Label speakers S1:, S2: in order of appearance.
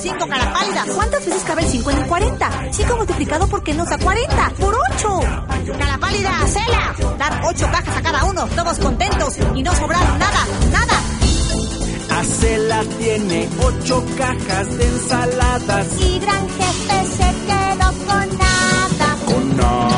S1: 5 cara pálidas.
S2: ¿Cuántas veces cabe el 5 en el 40? 5 multiplicado por qué nos da 40. ¡Por 8!
S1: Cara pálida, Cela. Dar 8 cajas a cada uno, todos contentos y no sobraron nada.
S3: Acela tiene 8 cajas de ensaladas.
S4: Y Gran Jefe se quedó con nada.
S3: Con nada.